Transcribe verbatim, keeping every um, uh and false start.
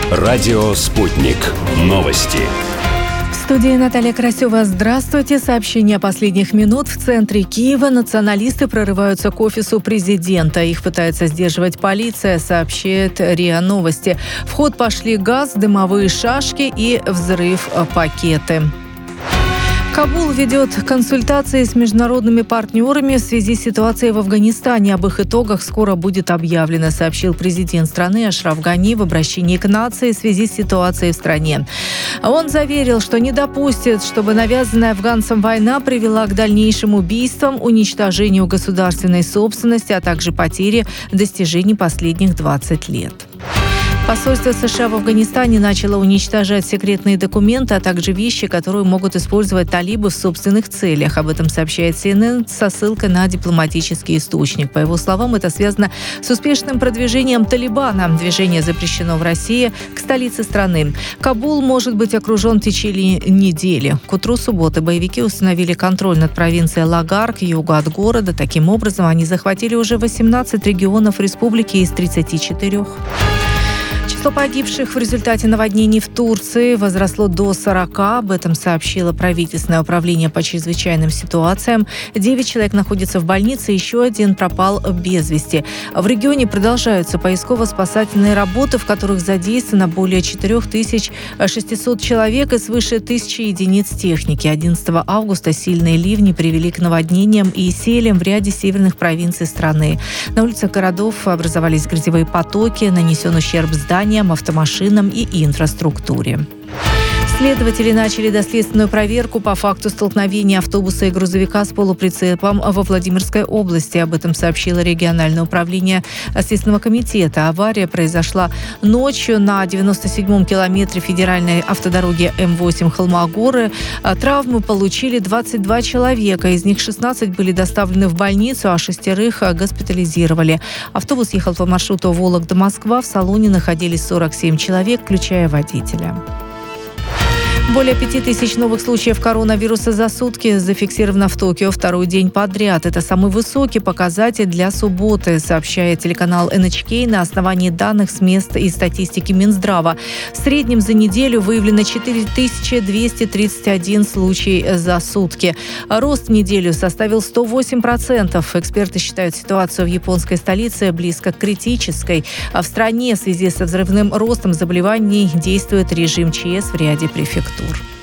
Радио «Спутник». Новости. В студии Наталья Красева. Здравствуйте. Сообщение последних минут. В центре Киева националисты прорываются к офису президента. Их пытается сдерживать полиция, сообщает РИА Новости. В ход пошли газ, дымовые шашки и взрыв пакеты. Кабул ведет консультации с международными партнерами в связи с ситуацией в Афганистане. Об их итогах скоро будет объявлено, сообщил президент страны Ашраф Гани в обращении к нации в связи с ситуацией в стране. Он заверил, что не допустит, чтобы навязанная афганцам война привела к дальнейшим убийствам, уничтожению государственной собственности, а также потере достижений последних двадцати лет. Посольство США в Афганистане начало уничтожать секретные документы, а также вещи, которые могут использовать талибы в собственных целях. Об этом сообщает Си Эн Эн со ссылкой на дипломатический источник. По его словам, это связано с успешным продвижением Талибана. Движение запрещено в России к столице страны. Кабул может быть окружен в течение недели. К утру субботы боевики установили контроль над провинцией Лагар к югу от города. Таким образом, они захватили уже восемнадцать регионов республики из тридцати четырёх. Число погибших в результате наводнений в Турции возросло до сорока. Об этом сообщило правительственное управление по чрезвычайным ситуациям. Девять человек находятся в больнице, еще один пропал без вести. В регионе продолжаются поисково-спасательные работы, в которых задействовано более четыре тысячи шестьсот человек и свыше тысячи единиц техники. одиннадцатого августа сильные ливни привели к наводнениям и селям в ряде северных провинций страны. На улицах городов образовались грязевые потоки, нанесен ущерб зданиям, автомашинам и инфраструктуре. Следователи начали доследственную проверку по факту столкновения автобуса и грузовика с полуприцепом во Владимирской области. Об этом сообщило региональное управление Следственного комитета. Авария произошла ночью на девяносто седьмом километре федеральной автодороги Эм восемь Холмогоры. Травмы получили двадцать два человека. Из них шестнадцать были доставлены в больницу, а шестерых госпитализировали. Автобус ехал по маршруту Вологда-Москва. В салоне находились сорок семь человек, включая водителя. Более пяти тысяч новых случаев коронавируса за сутки зафиксировано в Токио второй день подряд. Это самый высокий показатель для субботы, сообщает телеканал Эн Эйч Кей на основании данных с мест и статистики Минздрава. В среднем за неделю выявлено четыре тысячи двести тридцать один случай за сутки. Рост в неделю составил сто восемь процентов. Эксперты считают ситуацию в японской столице близко к критической. А в стране в связи со взрывным ростом заболеваний действует режим Че Эс в ряде префектур.